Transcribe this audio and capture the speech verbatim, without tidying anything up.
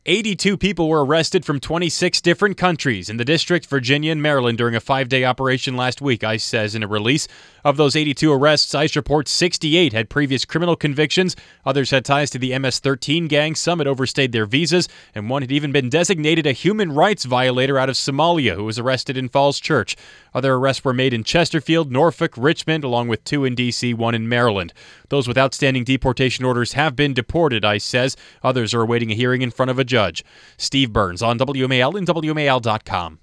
eighty-two people were arrested from twenty-six different countries in the District, Virginia, and Maryland during a five-day operation last week, ICE says in a release. Of those eighty-two arrests, ICE reports sixty-eight had previous criminal convictions. Others had ties to the M S thirteen gang. Some had overstayed their visas, and one had even been designated a human rights violator out of Somalia who was arrested in Falls Church. Other arrests were made in Chesterfield, Norfolk, Richmond, along with two in D C, one in Maryland. Those with outstanding deportation orders have been deported, ICE says. Others are awaiting a hearing in front of a judge. Steve Burns on W M A L and W M A L dot com.